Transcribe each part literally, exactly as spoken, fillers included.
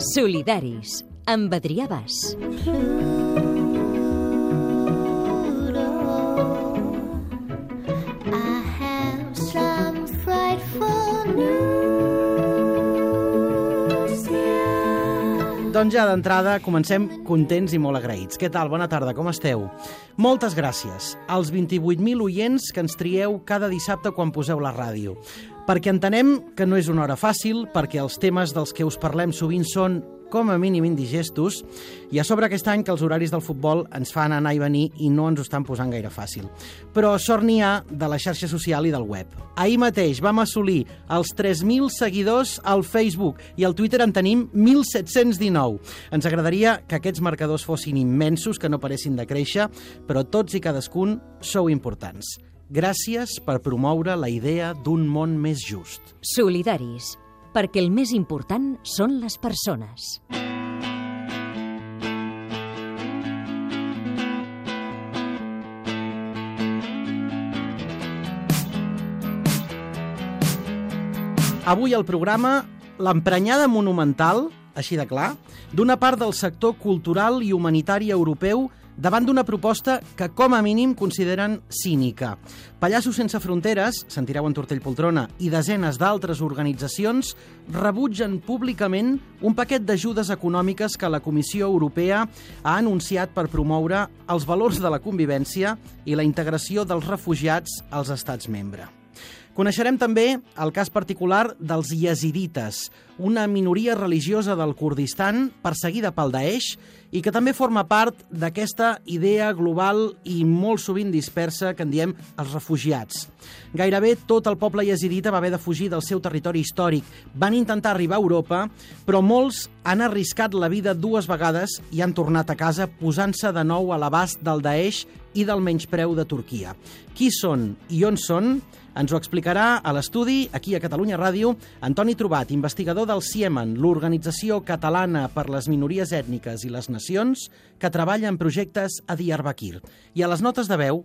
Solidaris, amb Adrià Bas. Doncs ja d'entrada comencem contents i molt agraïts. Què tal? Bona tarda, com esteu? Moltes gràcies als vint-i-vuit mil oients que ens trieu cada dissabte quan poseu la ràdio. Perquè entenem que no és una hora fàcil, perquè els temes dels que us parlem sovint són com a mínim indigestos, i a sobre aquest any que els horaris del futbol ens fan anar i venir i no ens ho estan posant gaire fàcil. Però sort n'hi ha de la xarxa social i del web. Ahir mateix vam assolir els tres mil seguidors al Facebook i al Twitter en tenim mil set-cents dinou. Ens agradaria que aquests marcadors fossin immensos, que no paressin de créixer, però tots i cadascun sou importants. Gràcies per promoure la idea d'un món més just. Solidaris, perquè el més important són les persones. Avui al programa, l'emprenyada monumental, així de clar, d'una part del sector cultural i humanitari europeu davant d'una proposta que, com a mínim, consideren cínica. Pallassos Sense Fronteres, sentireu en Tortell Poltrona, i desenes d'altres organitzacions rebutgen públicament un paquet d'ajudes econòmiques que la Comissió Europea ha anunciat per promoure els valors de la convivència i la integració dels refugiats als estats membres. Coneixerem també el cas particular dels yazidites, una minoria religiosa del Kurdistan perseguida pel Daesh i que també forma part d'aquesta idea global i molt sovint dispersa que en diem els refugiats. Gairebé tot el poble yazidita va haver de fugir del seu territori històric. Van intentar arribar a Europa, però molts han arriscat la vida dues vegades i han tornat a casa posant-se de nou a l'abast del Daesh i del menyspreu de Turquia. Qui són i on són? Ens ho explicarà a l'estudi, aquí a Catalunya Ràdio, Antoni Trobat, investigador del CIEMAN, l'Organització Catalana per les Minories Ètniques i les Nacions, que treballa en projectes a Diyarbakir. I a les notes de veu...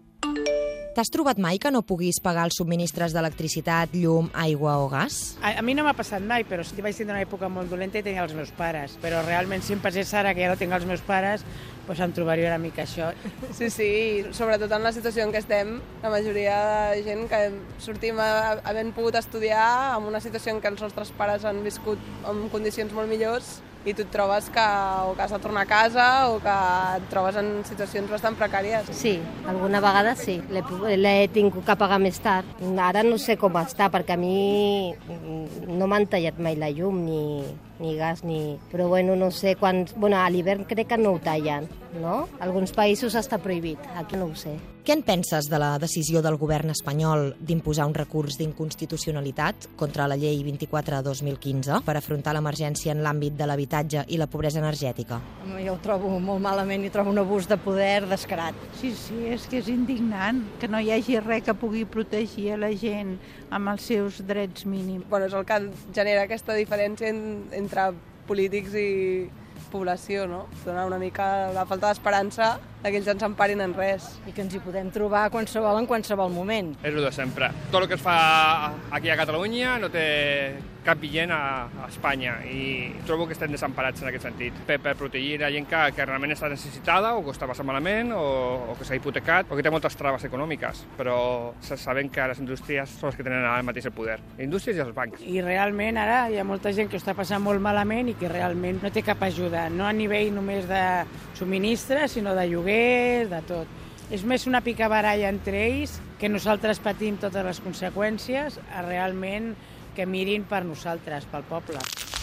T'has trobat mai que no puguis pagar els subministres d'electricitat, llum, aigua o gas? A, a mi no m'ha passat mai, però sí que vaig tenir una època molt dolenta i tenia els meus pares. Però realment, si em passés ara que ja no tinc els meus pares, doncs em trobaria una mica això. Sí, sí, sobretot en la situació en què estem, la majoria de gent que sortim havent pogut estudiar en una situació en què els nostres pares han viscut en condicions molt millors i tu et trobes que o que has de tornar a casa o que et trobes en situacions bastant precàries. Sí, alguna vegada sí, l'he tingut que pagar més tard. Ara no sé com està, perquè a mi no m'han tallat mai la llum ni, ni gas, ni... però bueno, no sé quan... Bueno, a l'hivern crec que no ho tallen, no? Alguns països està prohibit, aquí no ho sé. Què en penses de la decisió del govern espanyol d'imposar un recurs d'inconstitucionalitat contra la llei vint-i-quatre dos mil quinze per afrontar l'emergència en l'àmbit de l'habitatge i la pobresa energètica? Jo ho trobo molt malament i trobo un abús de poder descarat. Sí, sí, és que és indignant que no hi hagi res que pugui protegir a la gent amb els seus drets mínims. Bueno, és el que genera aquesta diferència en, entre polítics i població, no? Dona una mica la falta d'esperança que ells ens emparin en res. I que ens hi podem trobar qualsevol en qualsevol moment. És el de sempre. Tot el que es fa aquí a Catalunya no té cap vigent a, a Espanya i trobo que estem desemparats en aquest sentit per, per protegir la gent que, que realment està necessitada o que està passant malament o, o que s'ha hipotecat o que té moltes traves econòmiques, però sabem que les indústries són les que tenen ara mateix el poder. Les indústries i els bancs. I realment ara hi ha molta gent que ho està passant molt malament i que realment no té cap ajuda, no a nivell només de subministres, sinó de lloguers, de tot. És més una picabaralla entre ells que nosaltres patim totes les conseqüències, a realment que mirin per nosaltres, pel poble.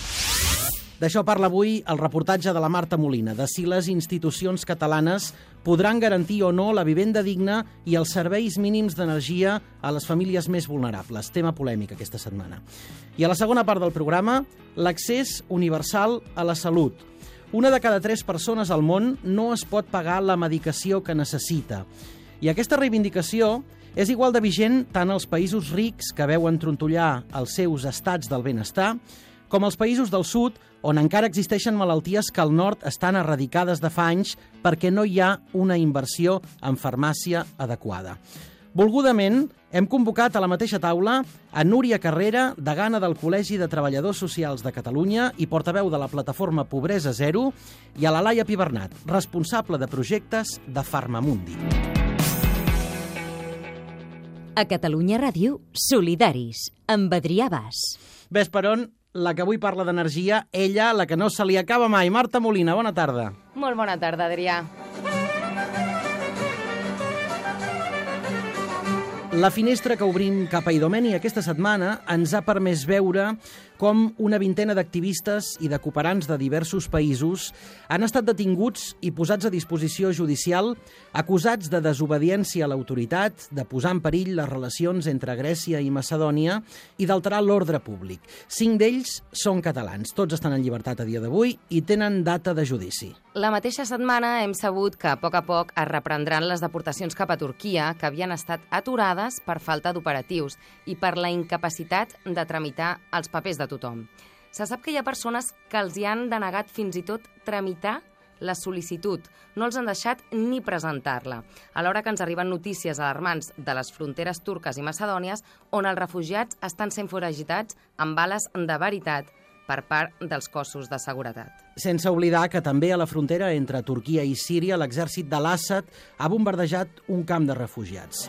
D'això parla avui el reportatge de la Marta Molina, de si les institucions catalanes podran garantir o no la vivenda digna i els serveis mínims d'energia a les famílies més vulnerables. Tema polèmic aquesta setmana. I a la segona part del programa, l'accés universal a la salut. Una de cada tres persones al món no es pot pagar la medicació que necessita. I aquesta reivindicació és igual de vigent tant als països rics que veuen trontollar els seus estats del benestar, com als països del sud, on encara existeixen malalties que al nord estan eradicades de fa anys perquè no hi ha una inversió en farmàcia adequada. Volgudament, hem convocat a la mateixa taula a Núria Carrera, degana del Col·legi de Treballadors Socials de Catalunya i portaveu de la plataforma Pobresa Zero, i a la Laia Pibernat, responsable de projectes de Farmamundi. A Catalunya Ràdio, Solidaris, amb Adrià Bas. Ves per on, la que avui parla d'energia, ella, la que no se li acaba mai. Marta Molina, bona tarda. Molt bona tarda, Adrià. La finestra que obrim cap a Idomeni aquesta setmana ens ha permès veure com una vintena d'activistes i de cooperants de diversos països han estat detinguts i posats a disposició judicial acusats de desobediència a l'autoritat, de posar en perill les relacions entre Grècia i Macedònia i d'alterar l'ordre públic. Cinc d'ells són catalans. Tots estan en llibertat a dia d'avui i tenen data de judici. La mateixa setmana hem sabut que a poc a poc es reprendran les deportacions cap a Turquia, que havien estat aturades per falta d'operatius i per la incapacitat de tramitar els papers de tothom. Se sap que hi ha persones que els hi han denegat fins i tot tramitar la sol·licitud. No els han deixat ni presentar-la. Alhora que ens arriben notícies alarmants de les fronteres turques i macedònies, on els refugiats estan sent foragitats amb bales de veritat per part dels cossos de seguretat. Sense oblidar que també a la frontera entre Turquia i Síria l'exèrcit de l'Assad ha bombardejat un camp de refugiats.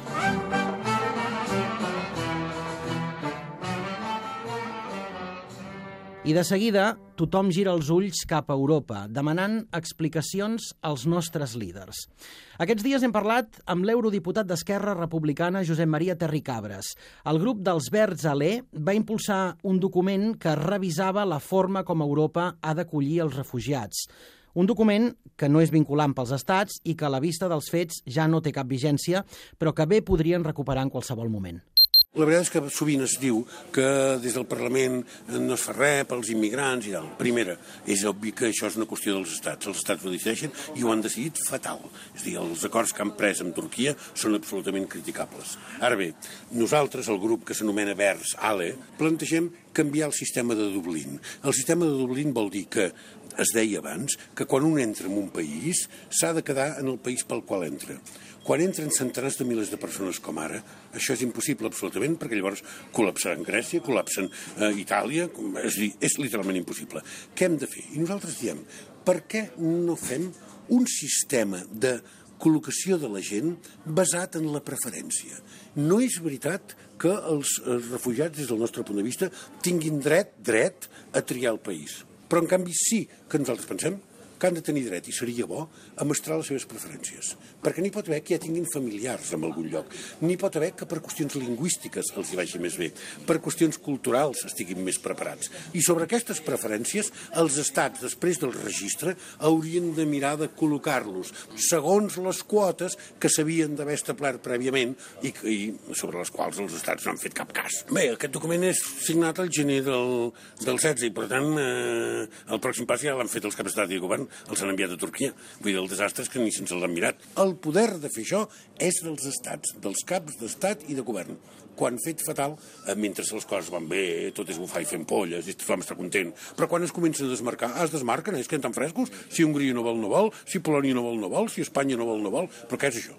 I de seguida, tothom gira els ulls cap a Europa, demanant explicacions als nostres líders. Aquests dies hem parlat amb l'eurodiputat d'Esquerra Republicana Josep Maria Terricabras. El grup dels Verds a l'E va impulsar un document que revisava la forma com Europa ha d'acollir els refugiats. Un document que no és vinculant pels estats i que a la vista dels fets ja no té cap vigència, però que bé podrien recuperar en qualsevol moment. La veritat és que sovint es diu que des del Parlament no es fa res pels immigrants i tal. Primera, és obvi que això és una qüestió dels estats. Els estats ho decideixen i ho han decidit fatal. És a dir, els acords que han pres amb Turquia són absolutament criticables. Ara bé, nosaltres, el grup que s'anomena Verds ALE, plantegem canviar el sistema de Dublín. El sistema de Dublín vol dir que es deia abans que quan un entra en un país s'ha de quedar en el país pel qual entra. Quan entren centenars de milers de persones com ara, això és impossible absolutament, perquè llavors col·lapsaran Grècia, col·lapsen eh, Itàlia, és dir, és literalment impossible. Què hem de fer? I nosaltres diem, per què no fem un sistema de col·locació de la gent basat en la preferència? No és veritat que els refugiats, des del nostre punt de vista, tinguin dret, dret a triar el país. Però, en canvi, sí que nosaltres pensem que han de tenir dret, i seria bo, a mostrar les seves preferències. Perquè n'hi pot haver que ja tinguin familiars en algun lloc. N'hi pot haver que per qüestions lingüístiques els hi vagi més bé, per qüestions culturals estiguin més preparats. I sobre aquestes preferències, els estats, després del registre, haurien de mirar de col·locar-los segons les quotes que s'havien d'haver establert prèviament i, i sobre les quals els estats no han fet cap cas. Bé, aquest document és signat al gener del, del setze i, per tant, eh, el pròxim pas ja l'han fet els caps d'estat i govern, els han enviat a Turquia. Vull dir, el desastre és que ni se'ns l'han mirat. El poder de fer això és dels estats, dels caps d'estat i de govern. Quan fet fatal, mentre les coses van bé, tot és bufar i fent polles, i tothom està content. Però quan es comencen a desmarcar, ah, es desmarquen, es queden tan frescos, si Hongria no vol, no vol, si Polònia no vol, no vol, si Espanya no vol, no vol, però què és això?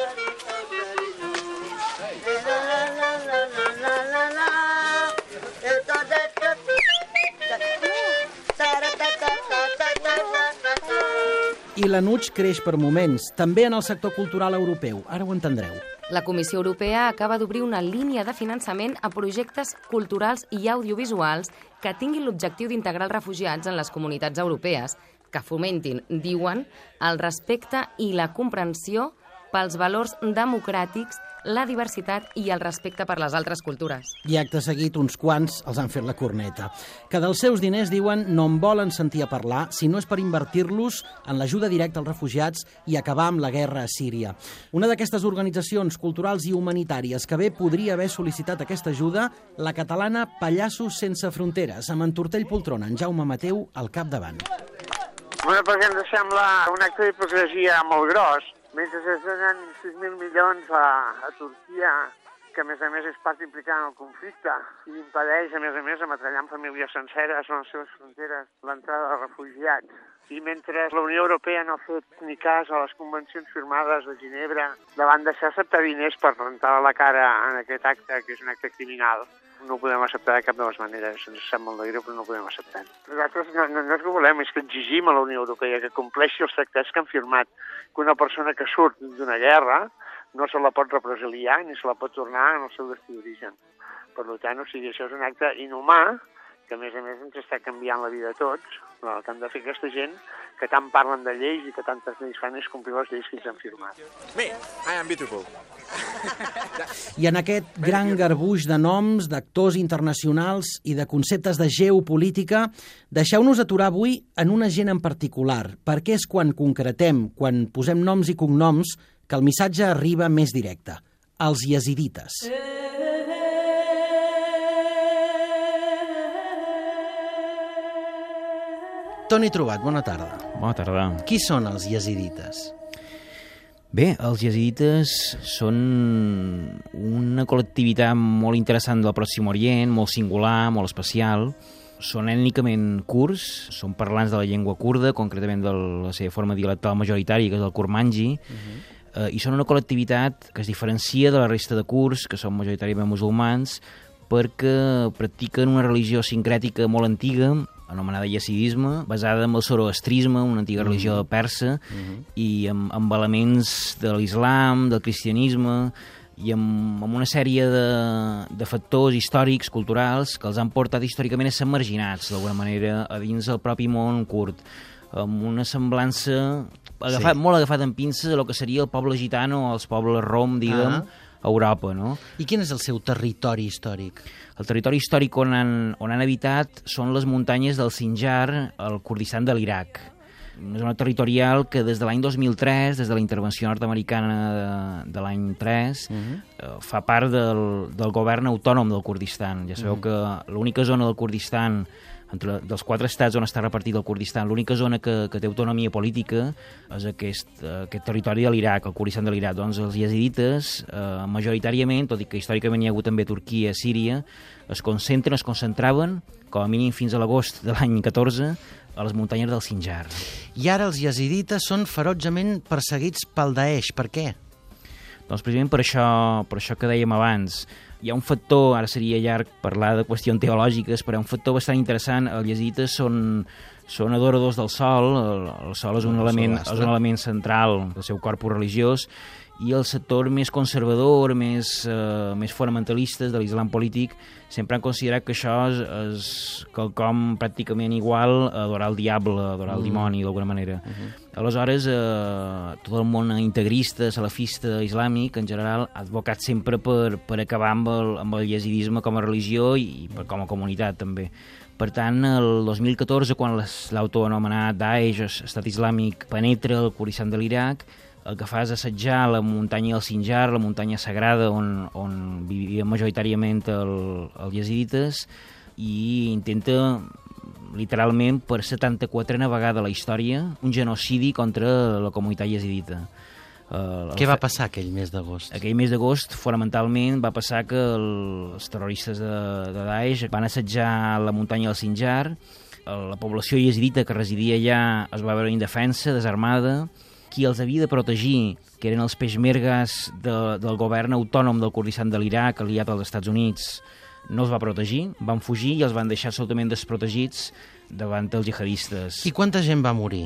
I l'anuig creix per moments, també en el sector cultural europeu. Ara ho entendreu. La Comissió Europea acaba d'obrir una línia de finançament a projectes culturals i audiovisuals que tinguin l'objectiu d'integrar els refugiats en les comunitats europees, que fomentin, diuen, el respecte i la comprensió pels valors democràtics, la diversitat i el respecte per les altres cultures. I acte seguit, uns quants els han fet la corneta. Que dels seus diners, diuen, no en volen sentir a parlar, si no és per invertir-los en l'ajuda directa als refugiats i acabar amb la guerra a Síria. Una d'aquestes organitzacions culturals i humanitàries que bé podria haver sol·licitat aquesta ajuda, la catalana Pallassos Sense Fronteres, amb en Tortell Poltrona, en Jaume Mateu, al capdavant. Bueno, perquè ens sembla un acte d'hipocresia molt gros. Mentre es donen sis mil milions a, a Turquia, que a més a més és part implicada en el conflicte, i impedeix, a més a més, ametrallant famílies senceres a les seves fronteres l'entrada de refugiats. I mentre la Unió Europea no ha fet ni cas a les convencions firmades a Ginebra davant deixar acceptar diners per rentar la cara en aquest acte, que és un acte criminal, no ho podem acceptar de cap de les maneres. Ens sap molt de greu, però no ho podem acceptar. Nosaltres no, no, no és que volem, és que exigim a la Unió Europea que compleixi els tractats que han firmat, que una persona que surt d'una guerra no se la pot represaliar ni se la pot tornar en el seu destí d'origen. Per tant, o sigui, això és un acte inhumà, que a més a més ens està canviant la vida a tots. El que han de fer aquesta gent que tant parlen de lleis i que tantes lleis fan és complir les lleis que ells han firmat. Me, I am beautiful. I en aquest gran garbuix de noms, d'actors internacionals i de conceptes de geopolítica, deixeu-nos aturar avui en una gent en particular, perquè és quan concretem, quan posem noms i cognoms, que el missatge arriba més directe. Els iazidites. Toni Trobat, bona tarda. Bona tarda. Qui són els iazidites? Bé, els iazidites són una col·lectivitat molt interessant del Pròxim Orient, molt singular, molt especial. Són ètnicament kurds, són parlants de la llengua kurda, concretament de la seva forma dialectal majoritària, que és el kurmanji, uh-huh. eh, i són una col·lectivitat que es diferencia de la resta de kurds, que són majoritàriament musulmans, perquè practiquen una religió sincrètica molt antiga, anomenada yazidisme, basada en el zoroastrisme, una antiga religió mm-hmm. persa, mm-hmm. i amb, amb elements de l'islam, del cristianisme, i amb, amb una sèrie de, de factors històrics, culturals, que els han portat històricament a ser marginats, d'alguna manera, a dins del propi món kurd, amb una semblança agafat, sí. molt agafat en pinces a lo que seria el poble gitano o els pobles rom, diguem, ah. a Europa, no? I quin és el seu territori històric? El territori històric on han, on han habitat són les muntanyes del Sinjar, al Kurdistan de l'Iraq. Una zona territorial que des de l'any dos mil tres, des de la intervenció nord-americana de, de l'any tres, uh-huh. eh, fa part del, del govern autònom del Kurdistan. Ja sabeu uh-huh. que l'única zona del Kurdistan, entre dels quatre estats on està repartit el Kurdistan, l'única zona que, que té autonomia política és aquest, aquest territori de l'Iraq, el Kurdistan de l'Iraq. Doncs els iazidites, eh, majoritàriament, tot i que històricament hi ha hagut també Turquia, Síria, es concentren, es concentraven, com a mínim fins a l'agost de l'any catorze, a les muntanyes del Sinjar. I ara els iazidites són ferotgement perseguits pel Daesh. Per què? Doncs precisament per això, per això que dèiem abans. Hi ha un factor, ara seria llarg parlar de qüestions teològiques, però hi ha un factor bastant interessant. Els iazidites són, són adoradors del sol, el, el sol és un, element, és un element central del seu corpus religiós, i el sector més conservador, més, eh, més fonamentalistes de l'islam polític, sempre han considerat que això és, és quelcom pràcticament igual a adorar el diable, a adorar el uh-huh. dimoni, d'alguna manera. Uh-huh. Aleshores, eh, tot el món integrista, salafista, islàmic, en general, ha advocat sempre per, per acabar amb el, amb el yazidisme com a religió i per, com a comunitat, també. Per tant, el dos mil catorze, quan l'autoanomenat Daesh, Estat Islàmic, penetra el Kurdistan de l'Iraq, el que fa és assetjar la muntanya del Sinjar, la muntanya sagrada on, on vivien majoritàriament el, els yazidites, i intenta, literalment, per setanta-quatrena vegada a la història, un genocidi contra la comunitat yazidita. Uh, Què va passar aquell mes d'agost? Aquell mes d'agost, fonamentalment, va passar que el, els terroristes de, de Daesh van assetjar la muntanya del Sinjar, la població yazidita que residia allà es va veure indefensa, desarmada. Qui els havia de protegir, que eren els peshmergas de, del govern autònom del Kurdistan de l'Iraq, aliat als Estats Units, no els va protegir, van fugir i els van deixar absolutament desprotegits davant els jihadistes. I quanta gent va morir?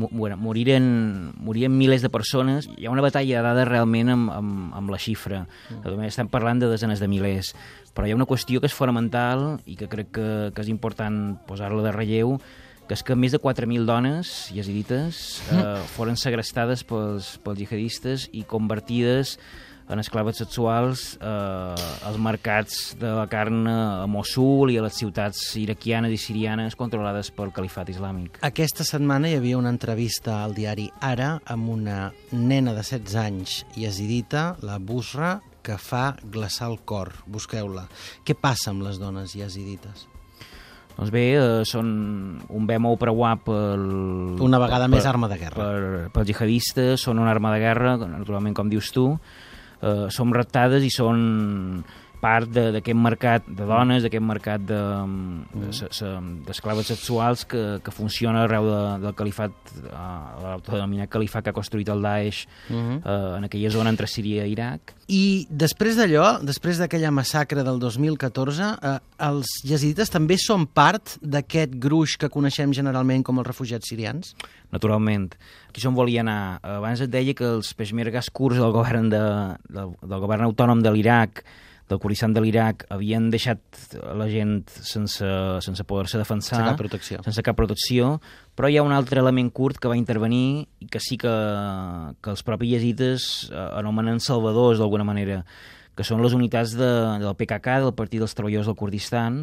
Moriren, moriren milers de persones. Hi ha una batalla dada realment amb, amb, amb la xifra. Mm. Estem parlant de desenes de milers. Però hi ha una qüestió que és fonamental i que crec que, que és important posar-la de relleu, que és que més de quatre mil dones yazidites eh, foren segrestades pels, pels jihadistes i convertides en esclaves sexuals eh, als mercats de la carn a Mossul i a les ciutats iraquianes i sirianes controlades pel califat islàmic. Aquesta setmana hi havia una entrevista al diari Ara amb una nena de setze anys yazidita, la Busra, que fa glaçar el cor. Busqueu-la. Què passa amb les dones yazidites? Doncs bé, eh, són un bé molt preuat pel... Una vegada per, més arma de guerra. Per, pels jihadistes, són una arma de guerra, naturalment, com dius tu. Eh, som raptades i són, part d'aquest mercat de dones, d'aquest mercat d'esclaves de, de, sexuals que, que funciona arreu de, del califat, l'autodenominat califat que ha construït el Daesh uh -huh. eh, en aquella zona entre Síria i Iraq. I després d'allò, després d'aquella massacre del dos mil catorze, eh, els yazidites també són part d'aquest gruix que coneixem generalment com els refugiats sirians? Naturalment. Aquí on volia anar. Abans et deia que els peshmergas kurds del govern, de, del, del govern autònom de l'Iraq, del Kurdistan de l'Iraq, havien deixat la gent sense, sense poder-se defensar. Sense cap protecció. Sense cap protecció. Però hi ha un altre element kurd que va intervenir i que sí que, que els propis yazidites anomenen salvadors, d'alguna manera, que són les unitats de, del P K K, del Partit dels Treballadors del Kurdistan,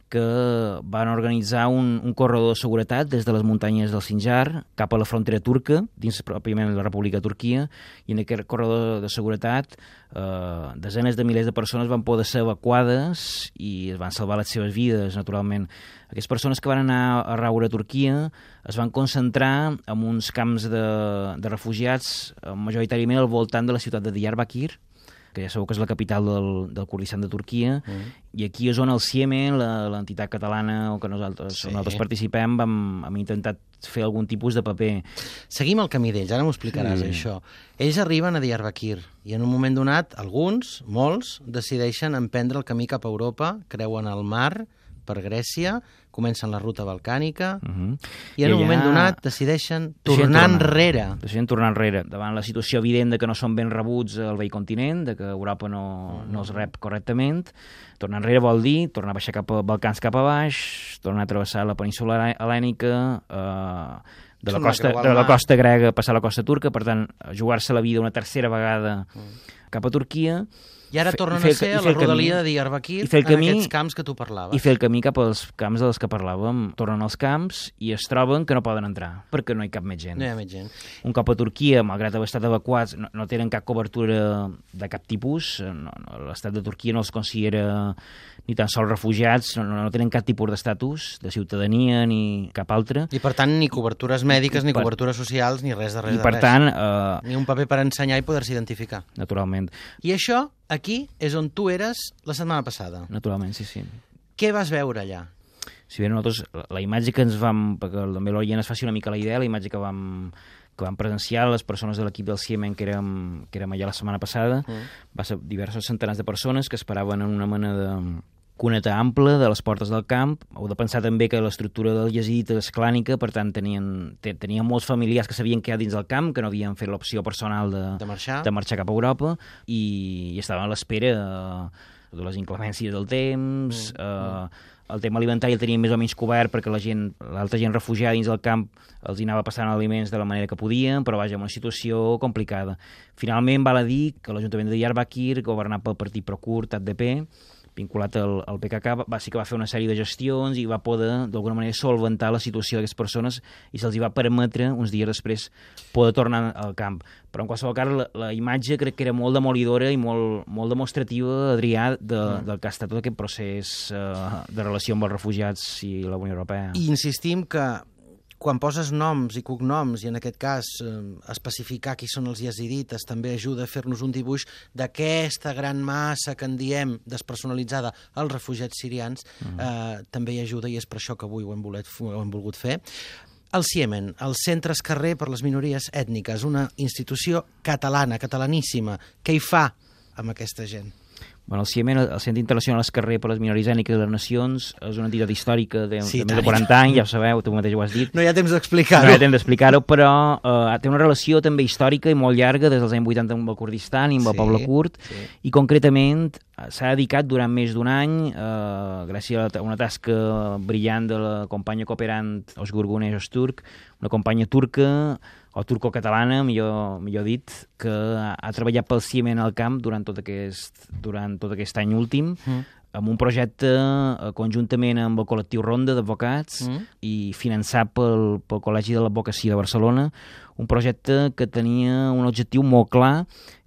que van organitzar un, un corredor de seguretat des de les muntanyes del Sinjar cap a la frontera turca, dins pròpiament la República de Turquia, i en aquest corredor de seguretat eh, desenes de milers de persones van poder ser evacuades i es van salvar les seves vides, naturalment. Aquestes persones que van anar a raure a Turquia es van concentrar en uns camps de, de refugiats, majoritàriament al voltant de la ciutat de Diyarbakir, que ja sabeu que és la capital del, del Kurdistan de Turquia, mm. i aquí és on el C I E M E, l'entitat catalana o que nosaltres, sí. nosaltres participem, vam, vam intentat fer algun tipus de paper. Seguim el camí d'ells, ara m'ho explicaràs, sí. això. Ells arriben a Diyarbakir i en un moment donat, alguns, molts, decideixen emprendre el camí cap a Europa, creuen el mar per Grècia, comencen la ruta balcànica uh -huh. i en I un moment donat decideixen tornar enrere. Decideixen tornar enrere, davant la situació evident de que no són ben rebuts al vell continent, de que Europa no, uh -huh. no els rep correctament. Tornar enrere vol dir tornar a baixar cap a Balcans cap a baix, tornar a travessar la península helènica, eh, de la, costa, de la costa grega passar a la costa turca, per tant, jugar-se la vida una tercera vegada uh -huh. cap a Turquia. I ara tornen a ser a la rodalia de Diyarbakir, en aquests camps que tu parlaves. I fer el camí cap als camps dels que parlàvem. Tornen als camps i es troben que no poden entrar, perquè no hi cap més gent. No hi ha més gent. Un cop a Turquia, malgrat haver estat evacuats, no, no tenen cap cobertura de cap tipus. No, no, l'estat de Turquia no els considera ni tan sols refugiats, no, no tenen cap tipus d'estatus, de ciutadania, ni cap altre. I per tant, ni cobertures mèdiques, ni per... cobertures socials, ni res de res I de per res. tant... Eh... Ni un paper per ensenyar i poder-se identificar. Naturalment. I això... Aquí és on tu eres la setmana passada. Naturalment, sí, sí. Què vas veure allà? Si bé nosaltres, la, la imatge que ens vam, perquè també l'Orient es faci una mica la idea, la imatge que vam, que vam presenciar les persones de l'equip del C I E M E que érem, que érem allà la setmana passada, mm. va ser diversos centenars de persones que esperaven en una mena de cuneta ampla de les portes del camp. Heu de pensar també que l'estructura del Yazid és clànica, per tant tenien, tenien molts familiars que s'havien quedat dins del camp, que no havien fet l'opció personal de, de, marxar. de marxar cap a Europa, i, i estaven a l'espera eh, de les inclemències del temps, mm. eh, el tema alimentari el tenien més o menys cobert perquè la gent, l'altra gent refugiada dins del camp els hi anava passant aliments de la manera que podien, però vaja, una situació complicada. Finalment val a dir que l'Ajuntament de Diyarbakir, governat pel partit pro-kurd A D P, vinculat al, al P K K, va, sí que va fer una sèrie de gestions i va poder, d'alguna manera, solventar la situació d'aquestes persones i se'ls va permetre, uns dies després, poder tornar al camp. Però, en qualsevol cas, la, la imatge crec que era molt demolidora i molt, molt demostrativa, Adrià, de, mm. del que ha estat tot aquest procés uh, de relació amb els refugiats i la Unió Europea. I insistim que quan poses noms i cognoms, i en aquest cas eh, especificar qui són els yazidites, també ajuda a fer-nos un dibuix d'aquesta gran massa que en diem despersonalitzada als refugiats sirians, uh-huh. eh, també hi ajuda, i és per això que avui ho hem, volet, ho hem volgut fer. El C I E M E, el Centre Esquerrer per les Minories Ètniques, una institució catalana, catalaníssima. Què hi fa amb aquesta gent? Bueno, el C I E M E, el Centre Internacional Esquerrer per les Minories Ètniques de les Nacions, és una entitat històrica de, sí, de més de quaranta anys, ja ho sabeu, tu mateix ho has dit. No hi ha temps d'explicar-ho. No hi ha temps d'explicar-ho, però uh, té una relació també històrica i molt llarga des dels anys vuitanta amb el Kurdistan i amb el sí, poble kurd, sí. I concretament s'ha dedicat durant més d'un any, uh, gràcies a una tasca brillant de la companya cooperant Özgür Güneş Öztürk, una companya turca, o turco-catalana, millor, millor dit, que ha, ha treballat pel C I E M E en el camp durant tot aquest, durant tot aquest any últim, mm. amb un projecte eh, conjuntament amb el col·lectiu Ronda d'advocats mm. i finançat pel, pel Col·legi de l'Advocacia de Barcelona, un projecte que tenia un objectiu molt clar,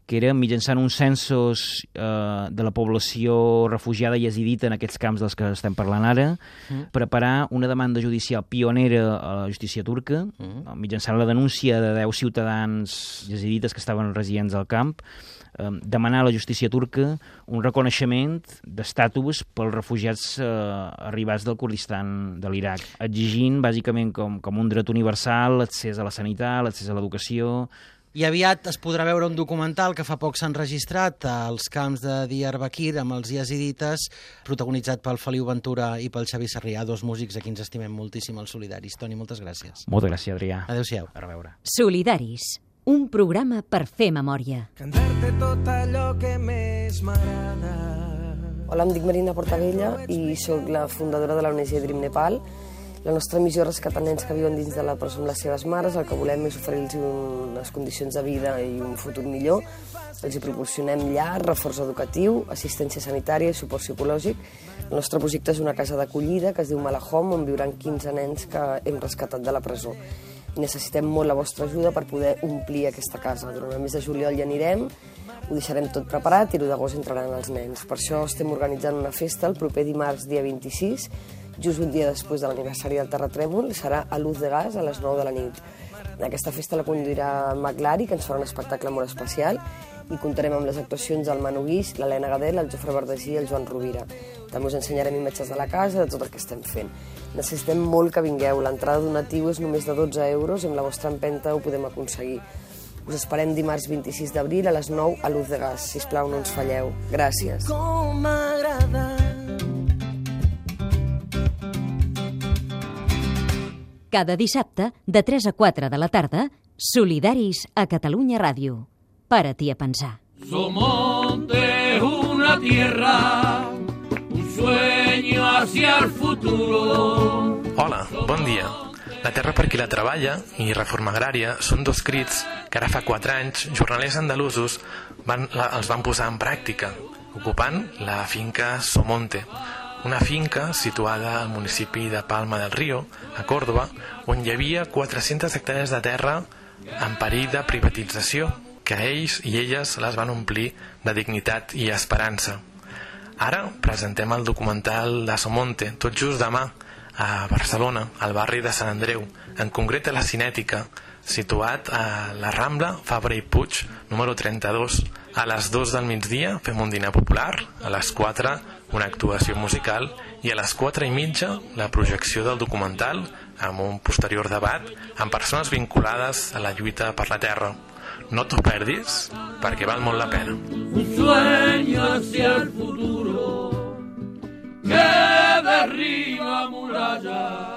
que era mitjançant uns censos eh, de la població refugiada yazidita en aquests camps dels que estem parlant ara, mm. preparar una demanda judicial pionera a la justícia turca, mm. mitjançant la denúncia de deu ciutadans yazidites que estaven residents al camp, eh, demanar a la justícia turca un reconeixement d'estatus pels refugiats eh, arribats del Kurdistan de l'Iraq, exigint bàsicament com, com un dret universal l'accés a la sanitat, l'accés a l'educació. I aviat es podrà veure un documental que fa poc s'han registrat als camps de Diyarbakir amb els yazidites, protagonitzat pel Feliu Ventura i pel Xavi Sarrià, dos músics a qui ens estimem moltíssim, els Solidaris. Toni, moltes gràcies. Moltes gràcies, Adrià. Adéu-siau. A reveure. Solidaris, un programa per fer memòria. Cantar-te tot allò que més m'agrada. Hola, em dic Marina Portavella i sóc la fundadora de l'O N G Dream Nepal. La nostra missió és rescatar nens que viuen dins de la presó amb les seves mares. El que volem és oferir-los unes condicions de vida i un futur millor. Els hi proporcionem llar, reforç educatiu, assistència sanitària i suport psicològic. El nostre projecte és una casa d'acollida que es diu Malahom, on viuran quinze nens que hem rescatat de la presó. I necessitem molt la vostra ajuda per poder omplir aquesta casa. Durant el mes de juliol hi anirem, ho deixarem tot preparat i l'u d'agost entraran els nens. Per això estem organitzant una festa el proper dimarts, dia vint-i-sis, just un dia després de l'aniversari del terratrèmol, serà a Luz de Gas a les nou de la nit. Aquesta festa la conduirà Maglari, que ens farà un espectacle molt especial, i comptarem amb les actuacions del Manu Guix, l'Helena Gadel, el Jofre Verdagí i el Joan Rovira. També us ensenyarem imatges de la casa, de tot el que estem fent. Necessitem molt que vingueu. L'entrada donatiu és només de dotze euros i amb la vostra empenta ho podem aconseguir. Us esperem dimarts vint-i-sis d'abril a les nou a Luz de Gas. Sisplau, no ens falleu. Gràcies. Com m'agrada. Cada dissabte, de tres a quatre de la tarda, Solidaris a Catalunya Ràdio. Para-t'hi a pensar. Somonte, una tierra, un sueño hacia el futuro. Hola, bon dia. La terra per qui la treballa i reforma agrària són dos crits que ara fa quatre anys jornalers andalusos van, la, els van posar en pràctica, ocupant la finca Somonte, una finca situada al municipi de Palma del Río, a Còrdova, on hi havia quatre-centes hectàrees de terra en perill de privatització, que ells i elles les van omplir de dignitat i esperança. Ara presentem el documental de Somonte, tot just demà, a Barcelona, al barri de Sant Andreu, en concret a la Cinètica, situat a la Rambla Fabra i Puig, número trenta-dos. A les dues del migdia fem un dinar popular, a les quatre una actuació musical i a les quatre i mitja la projecció del documental amb un posterior debat amb persones vinculades a la lluita per la terra. No t'ho perdis, perquè val molt la pena. Un sueño hacia el futuro que derriba murallas.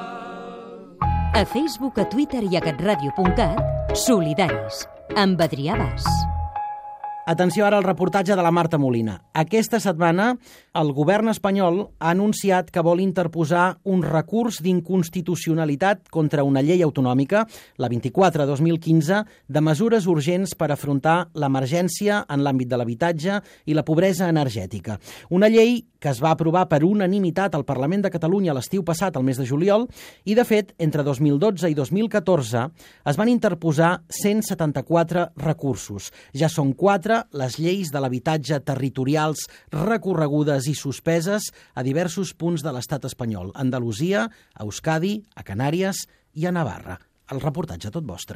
A Facebook, a Twitter i a catradio punt cat, Solidaris, amb Adrià Bas. Atenció ara al reportatge de la Marta Molina. Aquesta setmana el govern espanyol ha anunciat que vol interposar un recurs d'inconstitucionalitat contra una llei autonòmica, la vint-i-quatre dos mil quinze, de mesures urgents per afrontar l'emergència en l'àmbit de l'habitatge i la pobresa energètica. Una llei que es va aprovar per unanimitat al Parlament de Catalunya l'estiu passat, al mes de juliol, i, de fet, entre dos mil dotze i dos mil catorze es van interposar cent setanta-quatre recursos. Ja són quatre les lleis de l'habitatge territorials recorregudes i suspeses a diversos punts de l'estat espanyol, a Andalusia, a Euskadi, a Canàries i a Navarra. El reportatge tot vostre.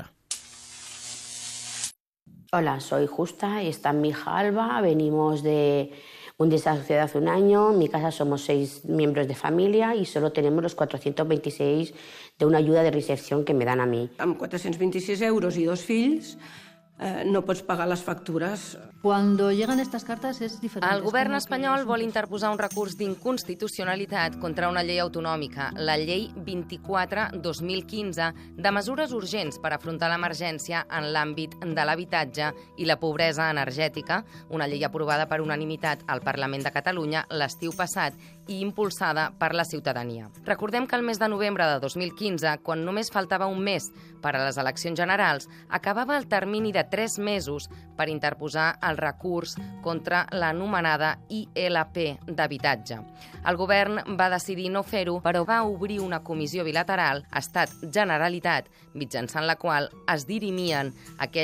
Hola, soy Justa y está mi hija Alba. Venimos de un desastre de hace un año. En mi casa somos seis miembros de familia y solo tenemos los cuatrocientos veintiséis de una ayuda de recepción que me dan a mí. Amb quatre-cents vint-i-sis euros i dos fills eh, no pots pagar les factures. Cuando llegan estas cartas es diferente. El govern espanyol vol interposar un recurs d'inconstitucionalitat contra una llei autonòmica, la llei vint-i-quatre dos mil quinze, de mesures urgents per afrontar l'emergència en l'àmbit de l'habitatge i la pobresa energètica, una llei aprovada per unanimitat al Parlament de Catalunya l'estiu passat i impulsada per la ciutadania. Recordem que el mes de novembre de dos mil quinze, quan només faltava un mes per a les eleccions generals, acabava el termini de tres mesos per interposar el recurs contra l'anomenada I L P d'habitatge. El govern va decidir no fer-ho, però va obrir una comissió bilateral, Estat-Generalitat, mitjançant la qual es dirimien aquells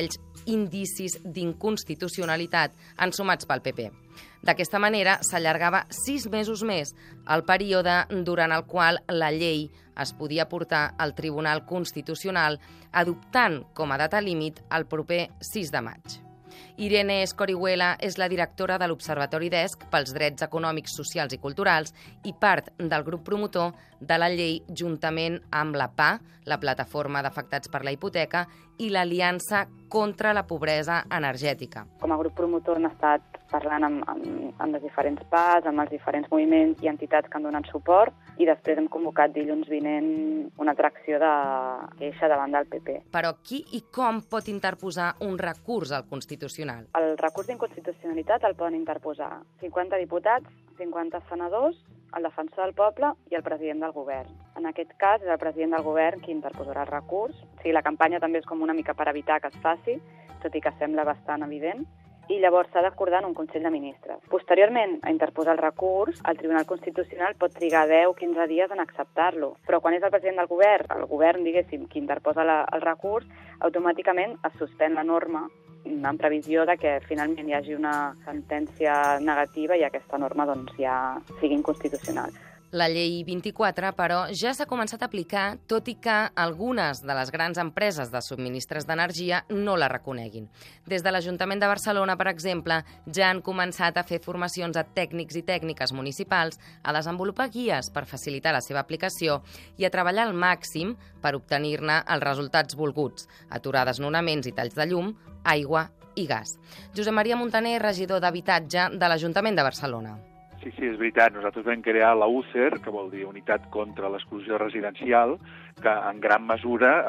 indicis d'inconstitucionalitat ensumats pel P P. D'aquesta manera, s'allargava sis mesos més el període durant el qual la llei es podia portar al Tribunal Constitucional, adoptant com a data límit el proper sis de maig. Irene Escorihuela és la directora de l'Observatori d'Esc pels Drets Econòmics, Socials i Culturals i part del grup promotor de la llei juntament amb la P A, la Plataforma d'Afectats per la Hipoteca, i l'Aliança contra la Pobresa Energètica. Com a grup promotor hem estat parlant amb, amb, amb les diferents P A s, amb els diferents moviments i entitats que han donat suport, i després hem convocat dilluns vinent una altra acció de queixa davant del P P. Però qui i com pot interposar un recurs al Constitucional? El recurs d'inconstitucionalitat el poden interposar cinquanta diputats, cinquanta senadors, el defensor del poble i el president del govern. En aquest cas és el president del govern qui interposarà el recurs. O sigui, la campanya també és com una mica per evitar que es faci, tot i que sembla bastant evident, i llavors s'ha d'acordar en un Consell de Ministres. Posteriorment a interposar el recurs, el Tribunal Constitucional pot trigar deu a quinze dies en acceptar-lo, però quan és el president del govern, el govern, diguéssim, qui interposa la, el recurs, automàticament es suspèn la norma en previsió de que finalment hi hagi una sentència negativa i aquesta norma doncs, ja sigui inconstitucional. La llei vint-i-quatre, però, ja s'ha començat a aplicar, tot i que algunes de les grans empreses de subministres d'energia no la reconeguin. Des de l'Ajuntament de Barcelona, per exemple, ja han començat a fer formacions a tècnics i tècniques municipals, a desenvolupar guies per facilitar la seva aplicació i a treballar al màxim per obtenir-ne els resultats volguts, aturades nonaments i talls de llum, aigua i gas. Josep Maria Montaner, regidor d'Habitatge de l'Ajuntament de Barcelona. Sí, sí, és veritat. Nosaltres vam crear la U C E R, que vol dir Unitat contra l'Exclusió Residencial, que en gran mesura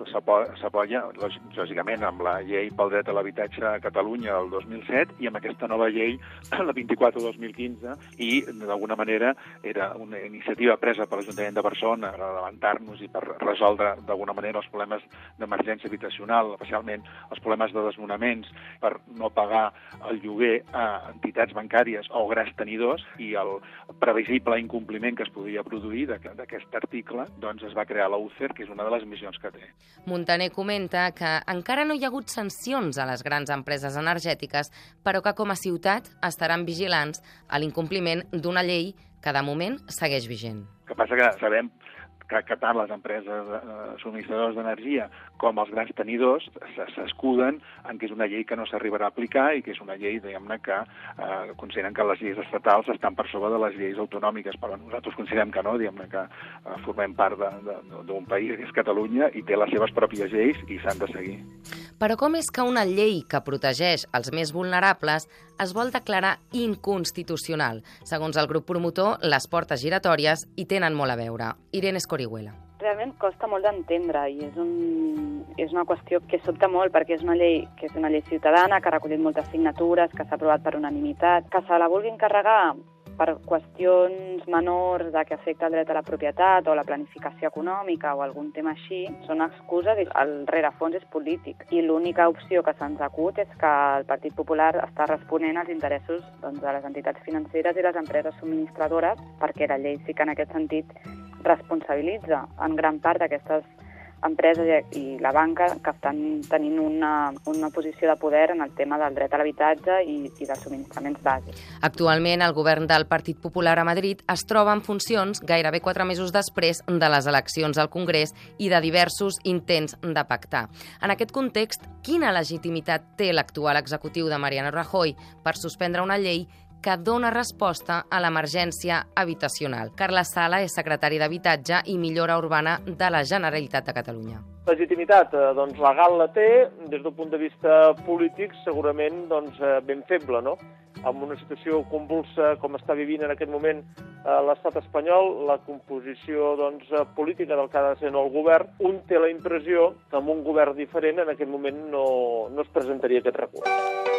s'apoya, lògicament, amb la llei pel dret a l'habitatge a Catalunya del dos mil set i amb aquesta nova llei, la vint-i-quatre dos mil quinze, i d'alguna manera era una iniciativa presa per l'Ajuntament de Barcelona per adelantar-nos i per resoldre d'alguna manera els problemes d'emergència habitacional, especialment els problemes de desnonaments, per no pagar el lloguer a entitats bancàries o grans tenidors, i el previsible incompliment que es podia produir d'aquest article, doncs es va crear la U C E R, que és una de les missions que té. Montaner comenta que encara no hi ha hagut sancions a les grans empreses energètiques, però que com a ciutat estaran vigilants a l'incompliment d'una llei que de moment segueix vigent. El que passa que sabem que, que tant les empreses eh, subministradores d'energia com els grans tenidors s'escuden en que és una llei que no s'arribarà a aplicar i que és una llei, diguem-ne, que eh, consideren que les lleis estatals estan per sobre de les lleis autonòmiques, però nosaltres considerem que no, diguem-ne que eh, formem part d'un país que és Catalunya i té les seves pròpies lleis i s'han de seguir. Però com és que una llei que protegeix els més vulnerables es vol declarar inconstitucional? Segons el grup promotor, les portes giratòries hi tenen molt a veure. Irene Escorihuela. Realment costa molt d'entendre i és, un, és una qüestió que sobta molt perquè és una llei que és una llei ciutadana, que ha recollit moltes signatures, que s'ha aprovat per unanimitat, que se la vulguin carregar per qüestions menors de que afecta el dret a la propietat o la planificació econòmica o algun tema així, són excuses i el rerefons és polític. I l'única opció que se'ns acut és que el Partit Popular està responent als interessos doncs, de les entitats financeres i les empreses subministradores, perquè la llei sí que en aquest sentit responsabilitza en gran part d'aquestes empreses i la banca que estan tenint una, una posició de poder en el tema del dret a l'habitatge i, i dels subministraments bàsics. Actualment, el govern del Partit Popular a Madrid es troba en funcions gairebé quatre mesos després de les eleccions al Congrés i de diversos intents de pactar. En aquest context, quina legitimitat té l'actual executiu de Mariano Rajoy per suspendre una llei que dona resposta a l'emergència habitacional? Carles Sala és secretari d'Habitatge i Millora Urbana de la Generalitat de Catalunya. Legitimitat doncs, legal la té, des del punt de vista polític segurament doncs, ben feble, no? En una situació convulsa com està vivint en aquest moment eh, l'estat espanyol, la composició doncs, política del que ha de ser el govern, un té la impressió que amb un govern diferent en aquest moment no, no es presentaria aquest recurs.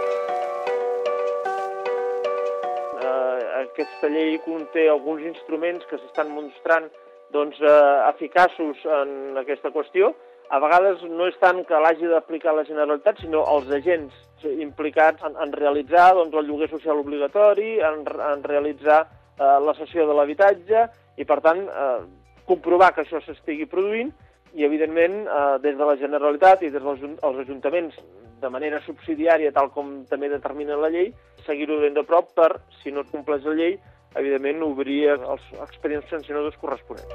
Aquesta llei conté alguns instruments que s'estan mostrant doncs, eh, eficaços en aquesta qüestió. A vegades no és tant que l'hagi d'aplicar la Generalitat, sinó els agents implicats en, en realitzar doncs, el lloguer social obligatori, en, en realitzar eh, la cessió de l'habitatge i, per tant, eh, comprovar que això s'estigui produint i, evidentment, eh, des de la Generalitat i des dels ajuntaments, de manera subsidiària, tal com també determina la llei, seguir-ho ben de prop per, si no es compleix la llei, evidentment, obrir els expedients sancionadors corresponents.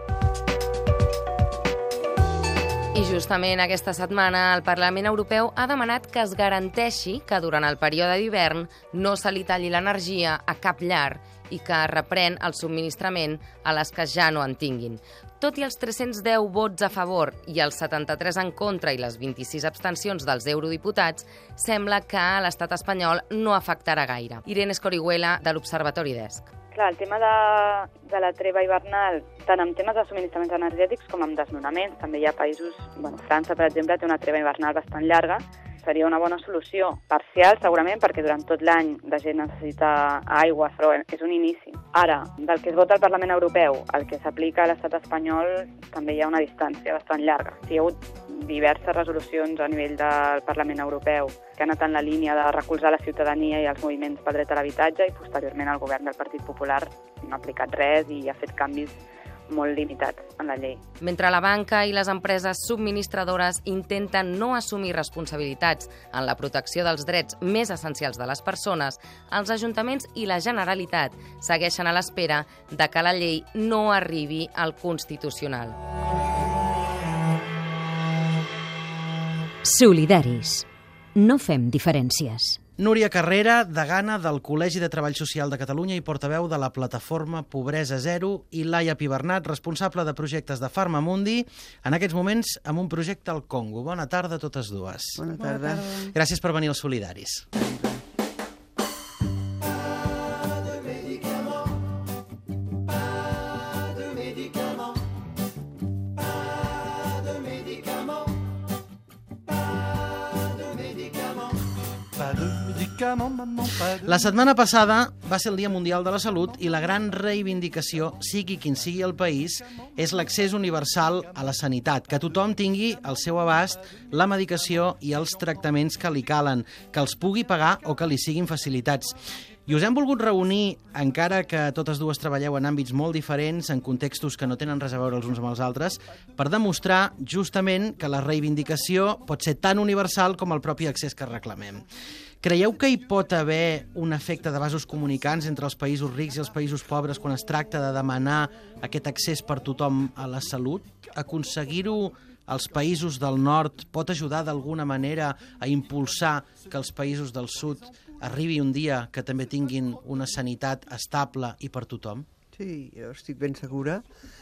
I justament aquesta setmana el Parlament Europeu ha demanat que es garanteixi que durant el període d'hivern no se li talli l'energia a cap llar i que reprèn el subministrament a les que ja no en tinguin. Tot i els tres-cents deu vots a favor i els setanta-tres en contra i les vint-i-sis abstencions dels eurodiputats, sembla que a l'estat espanyol no afectarà gaire. Irene Escorihuela, de l'Observatori Desc. Clar, el tema de, de la treva hivernal, tant en temes de subministraments energètics com en desnonaments, també hi ha països, bueno, França, per exemple, té una treva hivernal bastant llarga, seria una bona solució. Parcial, segurament, perquè durant tot l'any la gent necessita aigua, però és un inici. Ara, del que es vota al Parlament Europeu, el que s'aplica a l'estat espanyol, també hi ha una distància bastant llarga. Hi ha hagut diverses resolucions a nivell del Parlament Europeu que han anat en la línia de recolzar la ciutadania i els moviments pel dret a l'habitatge i posteriorment el govern del Partit Popular no ha aplicat res i ha fet canvis molt limitats en la llei. Mentre la banca i les empreses subministradores intenten no assumir responsabilitats en la protecció dels drets més essencials de les persones, els ajuntaments i la Generalitat segueixen a l'espera de que la llei no arribi al Constitucional. Solidaris. No fem diferències. Núria Carrera, degana del Col·legi de Treball Social de Catalunya i portaveu de la plataforma Pobresa Zero, i Laia Pibernat, responsable de projectes de Farmamundi, en aquests moments amb un projecte al Congo. Bona tarda a totes dues. Bona tarda. Gràcies per venir als Solidaris. La setmana passada va ser el Dia Mundial de la Salut i la gran reivindicació, sigui quin sigui el país, és l'accés universal a la sanitat, que tothom tingui al seu abast la medicació i els tractaments que li calen, que els pugui pagar o que li siguin facilitats. I us hem volgut reunir, encara que totes dues treballeu en àmbits molt diferents, en contextos que no tenen res a veure els uns amb els altres, per demostrar justament que la reivindicació pot ser tan universal com el propi accés que reclamem. Creieu que hi pot haver un efecte de vasos comunicants entre els països rics i els països pobres quan es tracta de demanar aquest accés per tothom a la salut? Aconseguir-ho als països del nord pot ajudar d'alguna manera a impulsar que els països del sud arribi un dia que també tinguin una sanitat estable i per tothom? Sí, jo estic ben segura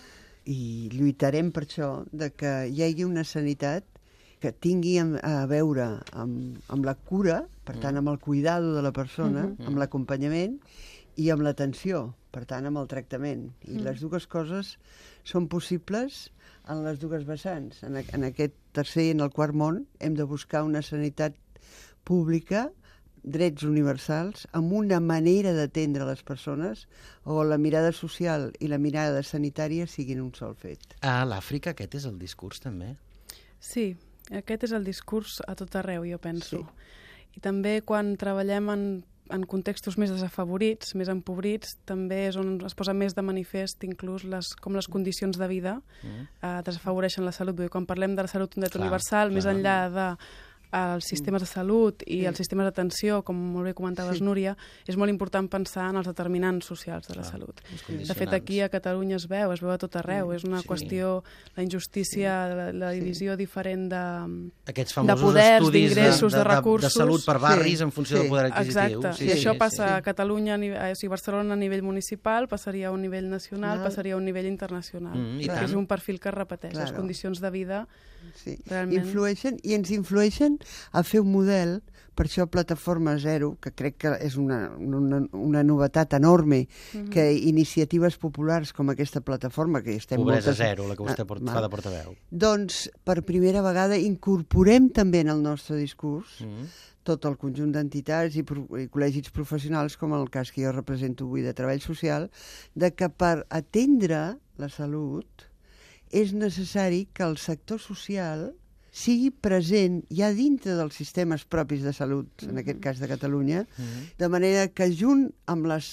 i lluitarem per això, de que hi hagi una sanitat que tingui a veure amb, amb la cura, per tant, amb el cuidado de la persona, mm-hmm. amb l'acompanyament i amb l'atenció, per tant, amb el tractament. I mm. les dues coses són possibles en les dues vessants. En, en aquest tercer i en el quart món hem de buscar una sanitat pública, drets universals, amb una manera d'atendre les persones o la mirada social i la mirada sanitària siguin un sol fet. A l'Àfrica aquest és el discurs, també? Sí, aquest és el discurs a tot arreu, jo penso. Sí. I també quan treballem en, en contextos més desafavorits, més empobrits, també és on es posa més de manifest inclús les, com les condicions de vida mm. eh, desafavoreixen la salut. Vull dir, quan parlem de la salut un dret clar, universal, clar. Més enllà de els sistemes de salut i sí. els sistemes d'atenció, com molt bé comentaves, sí. Núria, és molt important pensar en els determinants socials de la clar, salut. De fet, aquí a Catalunya es veu, es veu a tot arreu. Sí. És una sí. qüestió, la injustícia, sí. la, la divisió sí. diferent de, aquests famosos de poders, estudis d'ingressos, de, de, de, recursos. De salut per barris sí. en funció sí. del poder adquisitiu. Exacte. Sí, I sí, això passa sí. a Catalunya, a, o sigui, Barcelona a nivell municipal, passaria a un nivell nacional, no. passaria a un nivell internacional. Mm, perquè és un perfil que es repeteix. Claro. Les condicions de vida sí. realment influeixen i ens influeixen a fer un model, per això Plataforma Zero, que crec que és una, una, una novetat enorme, mm-hmm. que iniciatives populars com aquesta plataforma, que estem Pobresa moltes... Zero, la que vostè port, ah, fa de portaveu. Doncs, per primera vegada, incorporem també en el nostre discurs mm-hmm. tot el conjunt d'entitats i, pro, i col·legis professionals, com el cas que jo represento avui de Treball Social, de que per atendre la salut és necessari que el sector social sigui present ja dintre dels sistemes propis de salut, mm-hmm. en aquest cas de Catalunya, mm-hmm. de manera que junt amb les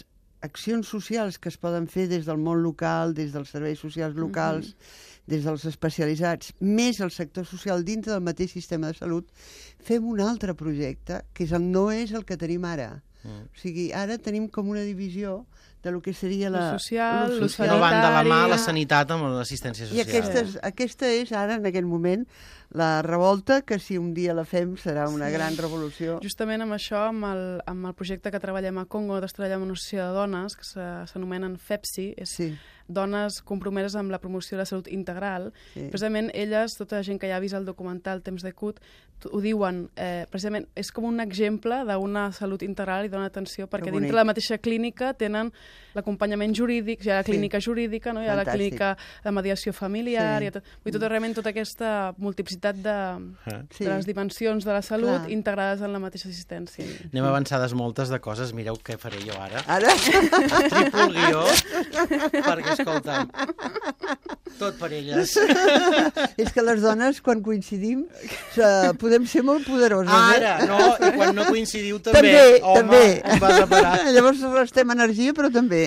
accions socials que es poden fer des del món local, des dels serveis socials locals, mm-hmm. des dels especialitzats, més el sector social dintre del mateix sistema de salut, fem un altre projecte, que és el, no és el que tenim ara. Mm. O sigui, ara tenim com una divisió de lo que seria la... Lo social, lo sanitari... No van de la mà la sanitat amb l'assistència social. I aquesta és, aquesta és ara, en aquest moment, la revolta, que si un dia la fem serà una sí. gran revolució. Justament amb això, amb el, amb el projecte que treballem a Congo, nosaltres treballem amb una associació de dones, que s'anomenen FEPSI, és sí. dones compromeses amb la promoció de la salut integral. Sí. Precisament elles, tota la gent que ja ha vist el documental Temps de Cut, ho diuen, eh, precisament és com un exemple d'una salut integral i d'una atenció, perquè dintre la mateixa clínica tenen l'acompanyament jurídic, hi ha la clínica sí. jurídica, no? Hi ha Fantàstic. La clínica de mediació familiar, sí. i tot, vull tot, realment tota aquesta multiplicitat de, sí. de les dimensions de la salut Clar. Integrades en la mateixa assistència. Sí. Anem avançades moltes de coses, mireu què faré jo ara. Ara? Triple guió, perquè, escolta, tot per elles. És que les dones, quan coincidim, podem ser molt poderoses. Ara, eh? no, i quan no coincidiu també. També, Home, també. Em vas a parar. Llavors restem energia, però també.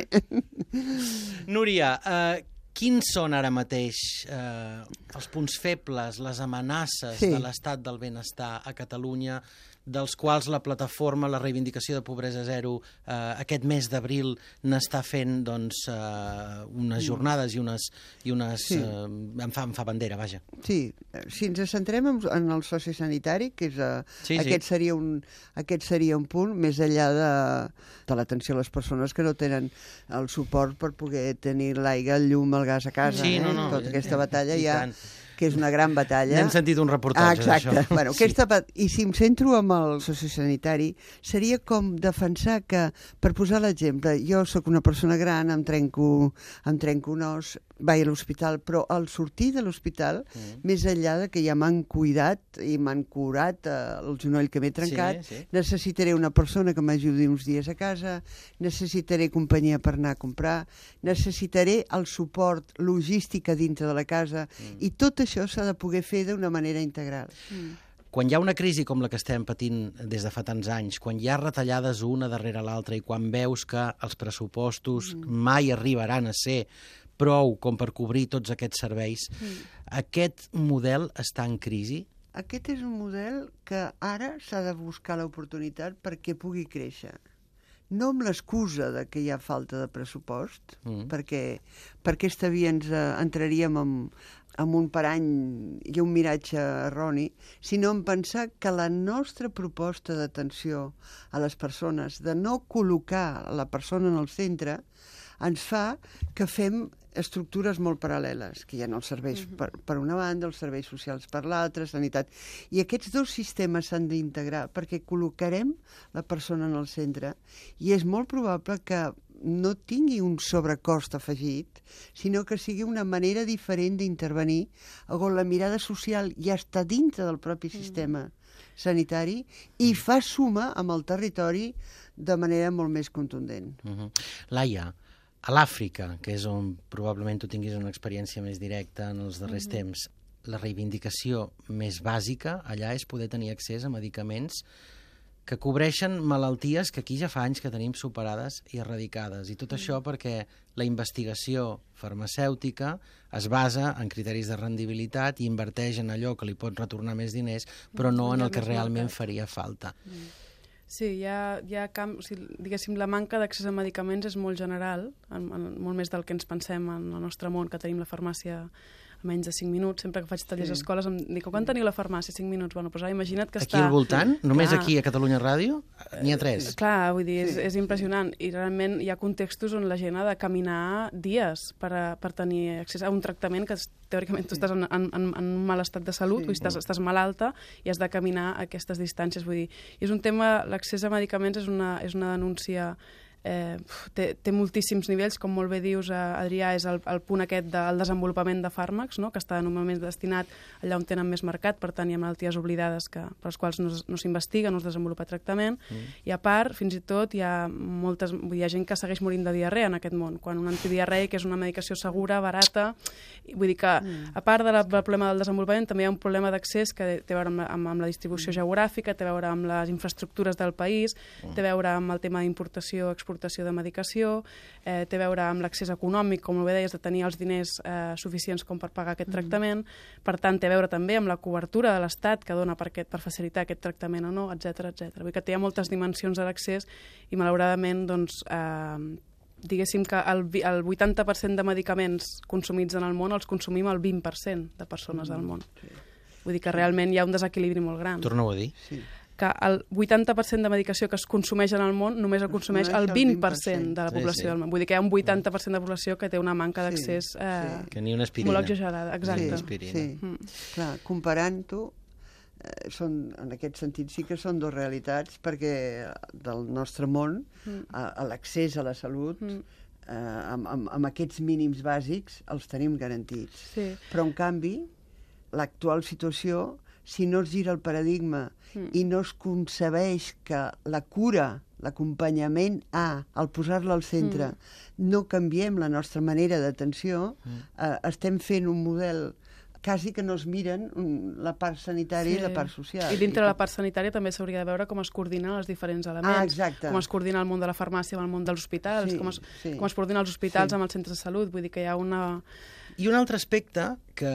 Núria, eh, quins són ara mateix eh, els punts febles, les amenaces sí. de l'estat del benestar a Catalunya, dels quals la plataforma, la reivindicació de Pobresa Zero, eh, aquest mes d'abril n'està fent doncs, eh, unes jornades i unes... I unes sí. eh, en, fa, en fa bandera, vaja. Sí, si ens centrem en, en el sociosanitari, que és, uh, sí, aquest, sí. Seria un, aquest seria un punt, més enllà de, de l'atenció a les persones que no tenen el suport per poder tenir l'aigua, el llum, el gas a casa. Sí, eh? no, no, Tota aquesta eh, batalla ja... que és una gran batalla. N'hem sentit un reportatge ah, exacte. d'això. Bueno, aquesta bat... I si em centro amb el sociosanitari, seria com defensar que, per posar l'exemple, jo sóc una persona gran, em trenco, em trenco un os, vaig a l'hospital, però al sortir de l'hospital, mm. més enllà de que ja m'han cuidat i m'han curat eh, el genoll que m'he trencat, sí, sí. necessitaré una persona que m'ajudi uns dies a casa, necessitaré companyia per anar a comprar, necessitaré el suport logístic a dintre de la casa, mm. i tot això s'ha de poder fer d'una manera integral. Mm. Quan hi ha una crisi com la que estem patint des de fa tants anys, quan hi ha retallades una darrere l'altra i quan veus que els pressupostos mm. mai arribaran a ser prou com per cobrir tots aquests serveis, mm. aquest model està en crisi? Aquest és un model que ara s'ha de buscar l'oportunitat perquè pugui créixer. No amb l'excusa de que hi ha falta de pressupost, mm. perquè per aquesta via ens eh, entraríem amb, amb un parany i un miratge erroni, sinó en pensar que la nostra proposta d'atenció a les persones, de no col·locar la persona en el centre, ens fa que fem estructures molt paral·leles, que hi ha els serveis per, per una banda, els serveis socials per l'altra, sanitat. I aquests dos sistemes s'han d'integrar perquè col·locarem la persona en el centre i és molt probable que no tingui un sobrecost afegit, sinó que sigui una manera diferent d'intervenir on la mirada social ja està dintre del propi sistema sanitari i fa suma amb el territori de manera molt més contundent. Uh-huh. Laia, a l'Àfrica, que és on probablement tu tinguis una experiència més directa en els darrers mm-hmm. temps, la reivindicació més bàsica allà és poder tenir accés a medicaments que cobreixen malalties que aquí ja fa anys que tenim superades i erradicades. I tot mm. això perquè la investigació farmacèutica es basa en criteris de rendibilitat i inverteix en allò que li pot retornar més diners, però no en el que realment faria falta. Mm. Sí, hi ha, hi ha camp... o sigui, diguéssim, la manca d'accés a medicaments és molt general, en, en, molt més del que ens pensem en el nostre món, que tenim la farmàcia a menys de cinc minuts. Sempre que faig tallers sí. a escoles em dic, quan teniu la farmàcia? cinc minuts. Bueno, doncs ara imagina't que aquí està... Aquí al voltant? Només clar. Aquí a Catalunya Ràdio? N'hi ha tres. Eh, clar, vull dir, és, sí. és impressionant. I realment hi ha contextos on la gent ha de caminar dies per, a, per tenir accés a un tractament que teòricament tu estàs en, en, en un mal estat de salut, sí. vull dir, estàs, estàs malalta i has de caminar a aquestes distàncies. Vull dir, és un tema, l'accés a medicaments és una, és una denúncia Eh, té, té moltíssims nivells, com molt bé dius, eh, Adrià, és el, el punt aquest del desenvolupament de fàrmacs, no? Que està normalment destinat allà on tenen més mercat, per tant hi ha malalties oblidades que, per les quals no, no s'investiga, no es desenvolupa tractament, mm. i a part, fins i tot, hi ha, moltes, hi ha gent que segueix morint de diarrea en aquest món, quan un antidiarreic és una medicació segura, barata, i vull dir que, mm. a part de la, del problema del desenvolupament, també hi ha un problema d'accés que té a veure amb, amb, amb la distribució mm. geogràfica, té a veure amb les infraestructures del país, mm. té a veure amb el tema d'importació, exportació, l'exportació de medicació, eh, té a veure amb l'accés econòmic, com bé deies, de tenir els diners eh, suficients com per pagar aquest tractament, mm. per tant, té a veure també amb la cobertura de l'Estat que dona per, aquest, per facilitar aquest tractament o no, etcètera etcètera. Vull dir que té moltes dimensions de l'accés i, malauradament, doncs, eh, diguéssim que el, el vuitanta per cent de medicaments consumits en el món els consumim el vint per cent de persones del món. Sí. Vull dir que realment hi ha un desequilibri molt gran. Torneu a dir? Sí. Que el vuitanta per cent de medicació que es consumeix en el món només el consumeix el vint per cent de la població sí, sí. del món. Vull dir que hi ha un vuitanta per cent de població que té una manca d'accés sí, eh, sí. que ni una aspirina. Molt exagerada. Exacte. Sí, sí. Mm. Clar, comparant-ho, eh, són, en aquest sentit sí que són dues realitats, perquè del nostre món, mm. a, a l'accés a la salut, mm. eh, amb, amb, amb aquests mínims bàsics, els tenim garantits. Sí. Però, en canvi, l'actual situació, si no es gira el paradigma mm. i no es concebeix que la cura, l'acompanyament A, al posar-la al centre, mm. no canviem la nostra manera d'atenció, mm. eh, estem fent un model quasi que no es miren la part sanitària sí. i la part social. I dintre de la part sanitària també s'hauria de veure com es coordinen els diferents elements. Ah, exacte. Com es coordina el món de la farmàcia amb el món dels hospitals, sí, com, es, sí. com es coordina els hospitals sí. amb els centres de salut. Vull dir que hi ha una... I un altre aspecte que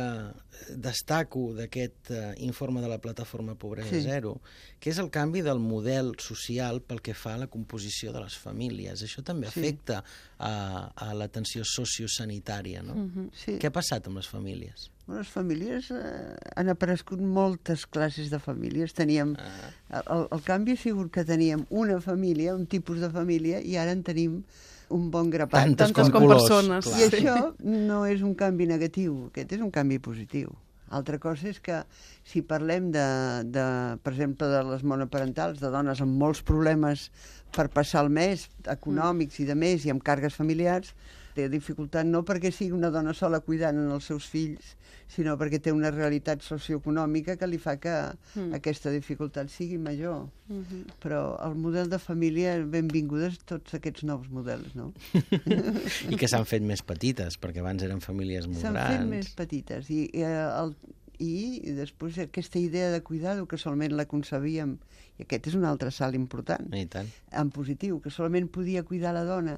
destaco d'aquest uh, informe de la plataforma Pobresa sí. Zero, que és el canvi del model social pel que fa a la composició de les famílies. Això també sí. afecta a, a l'atenció sociosanitària, no? Uh-huh. Sí. Què ha passat amb les famílies? Les famílies, eh, han aparegut moltes classes de famílies. Teníem, ah. el, el canvi ha sigut que teníem una família, un tipus de família, i ara en tenim un bon grapat. Tantes, Tantes com, com persones. Clar. I això no és un canvi negatiu, aquest és un canvi positiu. Altra cosa és que si parlem de, de per exemple, de les monoparentals, de dones amb molts problemes per passar el mes, econòmics mm. i de més, i amb càrregues familiars, té dificultat no perquè sigui una dona sola cuidant els seus fills, sinó perquè té una realitat socioeconòmica que li fa que mm. aquesta dificultat sigui major. Mm-hmm. Però el model de família, benvingudes tots aquests nous models, no? I que s'han fet més petites, perquè abans eren famílies molt s'han grans. S'han fet més petites. I, i, el, i després aquesta idea de cuidar-ho, que solament la concebíem, i aquest és un altre salt important, I tant. en positiu, que solament podia cuidar la dona.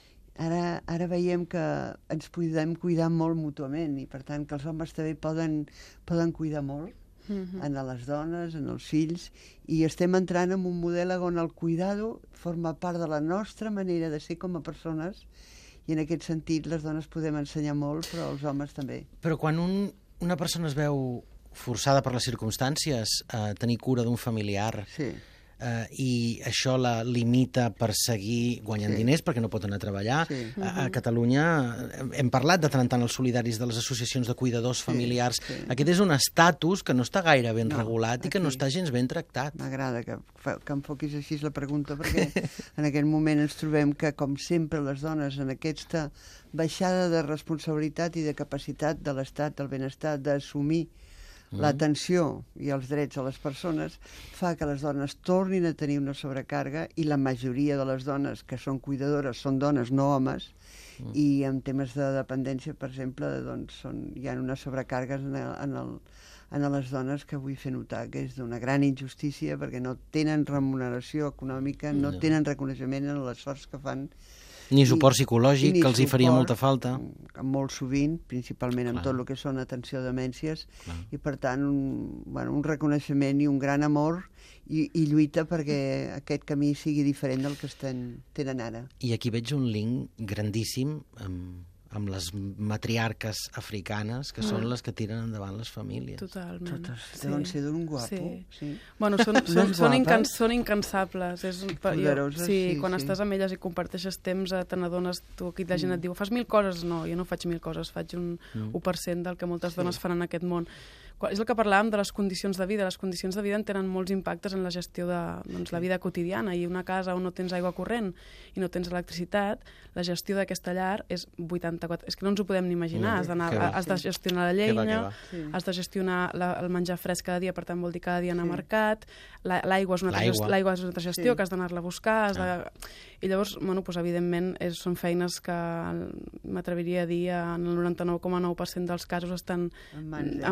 Ara, ara veiem que ens podem cuidar molt mútuament i, per tant, que els homes també poden, poden cuidar molt mm-hmm. en les dones, en els fills, i estem entrant en un model on el cuidado forma part de la nostra manera de ser com a persones, i en aquest sentit les dones podem ensenyar molt, però els homes també. Però quan un, una persona es veu forçada per les circumstàncies a tenir cura d'un familiar... Sí. Uh, i això la limita per seguir guanyant sí. diners perquè no pot anar a treballar. Sí. Uh-huh. A, a Catalunya hem parlat de tant en tant els solidaris de les associacions de cuidadors sí. familiars. Sí. Aquest és un estatus que no està gaire ben no, regulat i que aquí no està gens ben tractat. M'agrada que, que enfoquis així la pregunta, perquè en aquest moment ens trobem que, com sempre, les dones en aquesta baixada de responsabilitat i de capacitat de l'estat del benestar d'assumir l'atenció i els drets a les persones fa que les dones tornin a tenir una sobrecàrrega, i la majoria de les dones que són cuidadores són dones, no homes, mm. i en temes de dependència, per exemple, doncs són, hi ha una sobrecàrrega en, el, en, el, en les dones que vull fer notar que és d'una gran injustícia, perquè no tenen remuneració econòmica, no, no. tenen reconeixement en l'esforç que fan. Ni suport psicològic, I, que els hi faria molta falta. Molt sovint, principalment amb Clar. tot el que són atenció a demències, Clar. i per tant un, bueno, un reconeixement i un gran amor i, i lluita perquè aquest camí sigui diferent del que estem, tenen ara. I aquí veig un link grandíssim amb, amb les matriarques africanes, que són mm. les que tiren endavant les famílies. Totalment. Totes sí. deuen ser d'un guapo. Sí. Sí. Bueno, són, són, són, incans, són incansables. És un, Poderoses, sí, sí, quan sí. estàs amb elles i comparteixes temps, te n'adones, tu aquí la gent mm. et diu, fas mil coses? No, jo no faig mil coses, faig un mm. u per cent del que moltes dones sí. fan en aquest món. És el que parlàvem de les condicions de vida. Les condicions de vida en tenen molts impactes en la gestió de doncs, la vida quotidiana, i una casa on no tens aigua corrent i no tens electricitat, la gestió d'aquesta llar és vuitanta-quatre... És que no ens ho podem ni imaginar. Has, has de gestionar la llenya, que va, que va. has de gestionar la, el menjar fresc cada dia, per tant vol dir cada dia anar sí. a mercat, l'aigua és una altra gestió, l'aigua és una altra gestió sí. que has d'anar-la a buscar, has ah. de... I llavors, bueno, doncs, evidentment, és, són feines que m'atreviria a dir en el noranta-nou coma nou per cent dels casos estan en mans d'elles,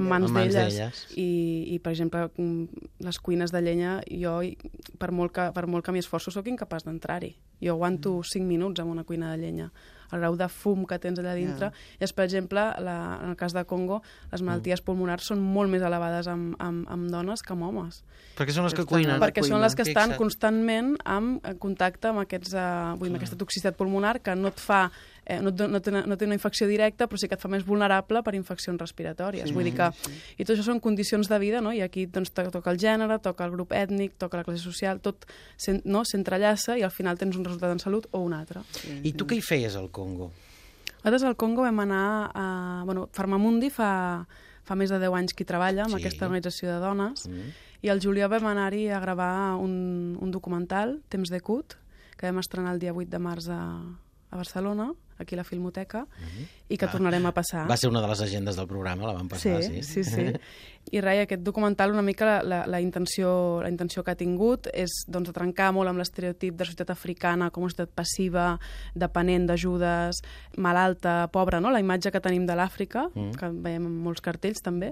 d'elles. I, I, per exemple, les cuines de llenya, jo, per molt que, per molt que m'hi esforço, sóc incapaç d'entrar-hi. Jo aguanto mm. cinc minuts en una cuina de llenya. El grau de fum que tens allà dintre. Yeah. És, per exemple, la, en el cas de Congo, les malalties mm. pulmonars són molt més elevades amb, amb, amb dones que amb homes. Perquè són les que cuinen. Perquè són les que estan constantment en contacte amb, aquests, uh, vull dir, amb aquesta toxicitat pulmonar que no et fa... Eh, no, no, té, no té una infecció directa, però sí que et fa més vulnerable per infeccions respiratòries. Sí, vull dir que... Sí. I tot això són condicions de vida, no? I aquí doncs, toca el gènere, toca el grup ètnic, toca la classe social, tot no? s'entrellaça i al final tens un resultat en salut o un altre. Sí. I tu què hi feies al Congo? Nosaltres al Congo vam anar a... Bueno, Farmamundi fa, fa més de deu anys que hi treballa amb sí. aquesta organització de dones mm. i al juliol vam anar-hi a gravar un, un documental, Temps de Cut, que vam estrenar el dia vuit de març a, a Barcelona, aquí a la Filmoteca, uh-huh. i que ah, tornarem a passar. Va ser una de les agendes del programa, la vam passar, sí. Sí, sí, sí. I res, aquest documental, una mica la, la, la, intenció, la intenció que ha tingut és doncs, de trencar molt amb l'estereotip de la societat africana com una societat passiva, dependent d'ajudes, malalta, pobra, no? La imatge que tenim de l'Àfrica, mm. que veiem en molts cartells també,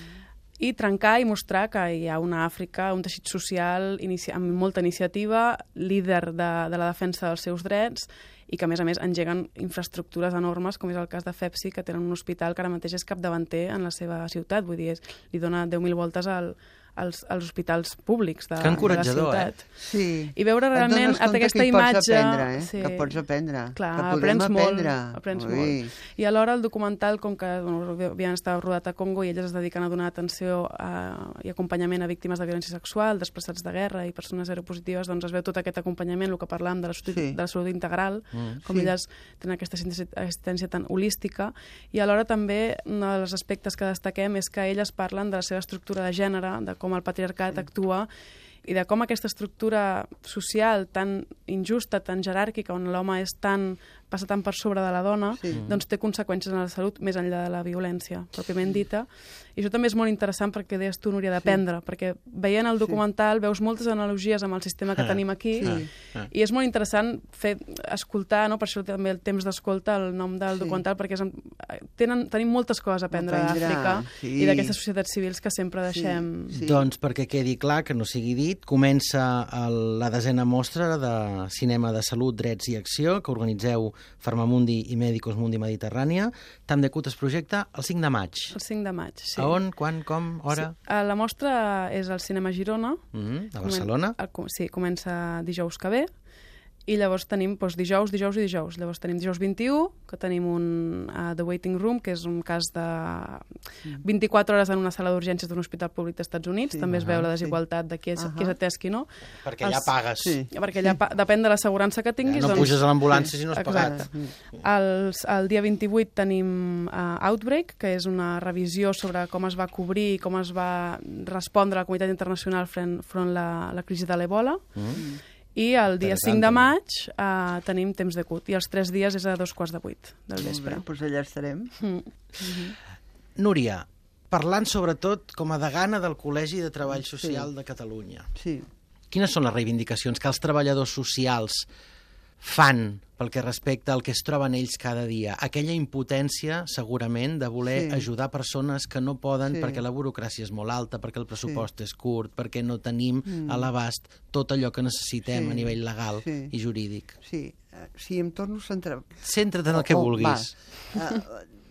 i trencar i mostrar que hi ha una Àfrica, un teixit social inici... amb molta iniciativa, líder de, de la defensa dels seus drets, i que, a més a més, engeguen infraestructures enormes, com és el cas de FEPSI, que tenen un hospital que ara mateix és capdavanter en la seva ciutat. Vull dir, és, li dona deu mil voltes al, als, als hospitals públics de, de la ciutat. Eh? Sí. I veure realment aquesta imatge... Que aprendre, eh? Sí. Que pots aprendre. Clar, que podem aprendre. Molt, aprens Ui. molt. I alhora el documental, com que bueno, havien estat rodat a Congo i elles es dediquen a donar atenció a, i acompanyament a víctimes de violència sexual, desplaçats de guerra i persones seropositives, doncs es veu tot aquest acompanyament, el que parlàvem de la salut, sí. de la salut integral, mm. com sí. elles tenen aquesta assistència tan holística, i alhora també un dels aspectes que destaquem és que elles parlen de la seva estructura de gènere, de com el patriarcat sí. actua i de com aquesta estructura social tan injusta, tan jeràrquica, on l'home és tan passa tant per sobre de la dona, sí. doncs té conseqüències en la salut més enllà de la violència pròpiament dita. I això també és molt interessant perquè deies tu, Núria, d'aprendre, sí. perquè veient el documental sí. veus moltes analogies amb el sistema que ah, tenim aquí sí. ah, ah. i és molt interessant fer, escoltar, no? Per això també el temps d'escolta, el nom del sí. documental, perquè és, tenen, tenim moltes coses a aprendre d'Àfrica sí. i d'aquestes societats civils que sempre deixem... Sí. Sí. Doncs perquè quedi clar, que no sigui dit, comença el, la desena mostra de cinema de salut, drets i acció que organitzeu Farmamundi i Médicos Mundi Mediterrània. Temps de Cut es projecta el cinc de maig. El cinc de maig, sí. A on, quan, com, hora? Sí. La mostra és al Cinema Girona. Mm-hmm. A Barcelona? Comen sí, comença dijous que ve. I llavors tenim doncs, dijous, dijous i dijous. Llavors tenim dijous vint-i-u, que tenim un uh, The Waiting Room, que és un cas de vint-i-quatre hores en una sala d'urgències d'un hospital públic dels Estats Units. Sí. També es veu la desigualtat sí. de qui és, uh -huh. qui és atès, qui no. Perquè allà Els... pagues. Sí. Perquè allà pa depèn de l'assegurança que tinguis. Ja no doncs... puges a l'ambulància si no has pagat. El, el dia vint-i-vuit tenim uh, Outbreak, que és una revisió sobre com es va cobrir i com es va respondre a la comunitat internacional front, front la, la crisi de l'Ebola. Mm. I el dia cinc de maig uh, tenim Temps de Cut. I els tres dies és a dos quarts de vuit del vespre. Molt bé, doncs allà estarem. Mm. Mm-hmm. Núria, parlant sobretot com a degana del Col·legi de Treball Social sí. de Catalunya. Sí. Quines són les reivindicacions que els treballadors socials fan pel que respecta al que es troben ells cada dia? Aquella impotència, segurament, de voler sí. ajudar persones que no poden sí. perquè la burocràcia és molt alta, perquè el pressupost sí. és curt, perquè no tenim mm. a l'abast tot allò que necessitem sí. a nivell legal sí. i jurídic. Sí, uh, sí, em torno a centrar... Centra't en el que oh, vulguis. Uh,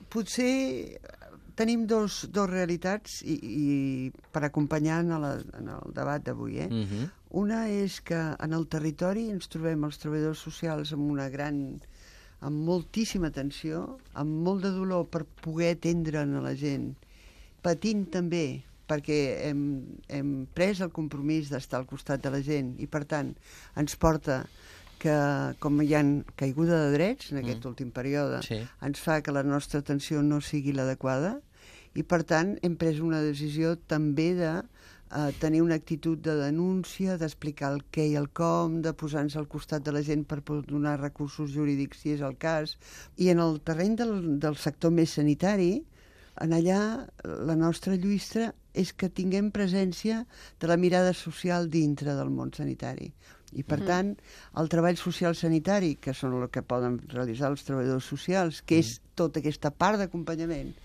potser tenim dos, dos realitats i, i per acompanyar en, la, en el debat d'avui, eh? Mm-hmm. Una és que en el territori ens trobem els treballadors socials amb una gran, amb moltíssima tensió, amb molt de dolor per poder atendre'n a la gent, patint també perquè hem, hem pres el compromís d'estar al costat de la gent i, per tant, ens porta que, com hi ha caiguda de drets en aquest mm. últim període, sí. ens fa que la nostra atenció no sigui l'adequada i, per tant, hem pres una decisió també de Uh, tenir una actitud de denúncia, d'explicar el què i el com, de posar-nos al costat de la gent per donar recursos jurídics si és el cas. I en el terreny del, del sector més sanitari, en allà la nostra lluita és que tinguem presència de la mirada social dintre del món sanitari. I, per mm. tant, el treball social sanitari, que són el que poden realitzar els treballadors socials, que mm. és tota aquesta part d'acompanyament,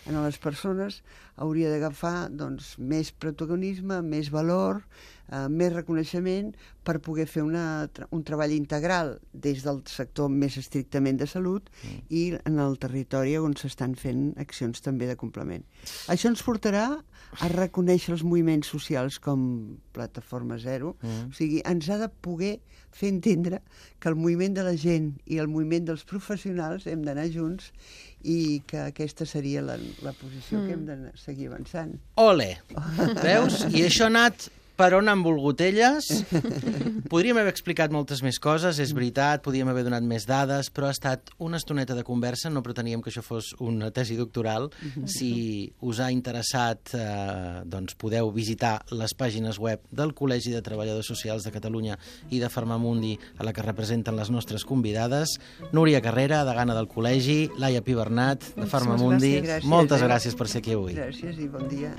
en les persones hauria d'agafar doncs, més protagonisme, més valor, eh, més reconeixement per poder fer una, un treball integral des del sector més estrictament de salut mm. i en el territori on s'estan fent accions també de complement. Això ens portarà a reconèixer els moviments socials com Plataforma Zero, mm. o sigui, ens ha de poder fer entendre que el moviment de la gent i el moviment dels professionals hem d'anar junts i que aquesta seria la, la posició mm. que hem de seguir avançant. Ole! Veus? I això ha anat per on han volgut elles. Podríem haver explicat moltes més coses, és veritat, podríem haver donat més dades, però ha estat una estoneta de conversa, no preteníem que això fos una tesi doctoral. Si us ha interessat, eh, doncs podeu visitar les pàgines web del Col·legi de Treballadors Socials de Catalunya i de Farmamundi, a la que representen les nostres convidades. Núria Carrera, degana del Col·legi, Laia Pibernat, de Farmamundi. Gràcies. Moltes gràcies per ser aquí avui. Gràcies i bon dia.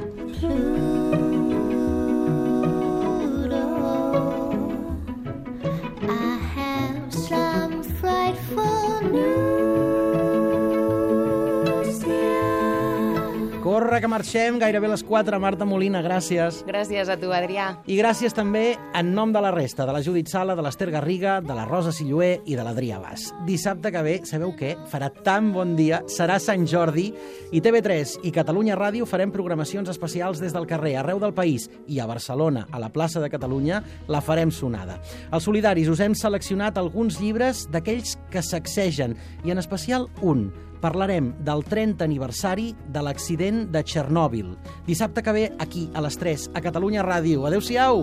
Corre, que marxem, gairebé a les quatre. Marta Molina, gràcies. Gràcies a tu, Adrià. I gràcies també en nom de la resta, de la Judit Sala, de l'Ester Garriga, de la Rosa Silloé i de l'Adrià Bas. Dissabte que ve, sabeu què? Farà tan bon dia, serà Sant Jordi, i T V tres i Catalunya Ràdio farem programacions especials des del carrer, arreu del país, i a Barcelona, a la plaça de Catalunya, la farem sonada. Els solidaris us hem seleccionat alguns llibres d'aquells que sacsegen, i en especial un. Parlarem del trenta aniversari de l'accident de Txernòbil. Dissabte que ve, aquí, a les tres, a Catalunya Ràdio. Adéu-siau!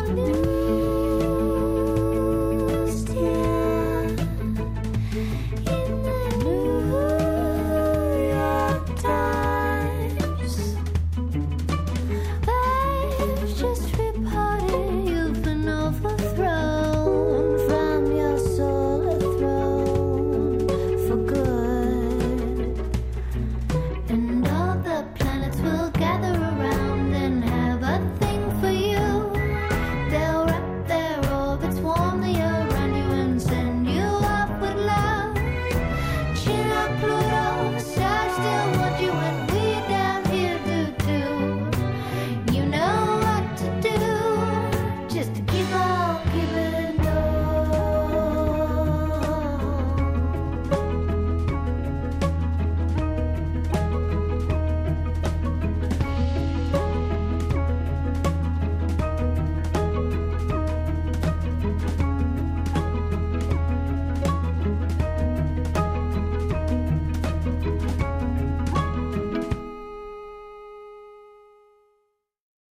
Yeah.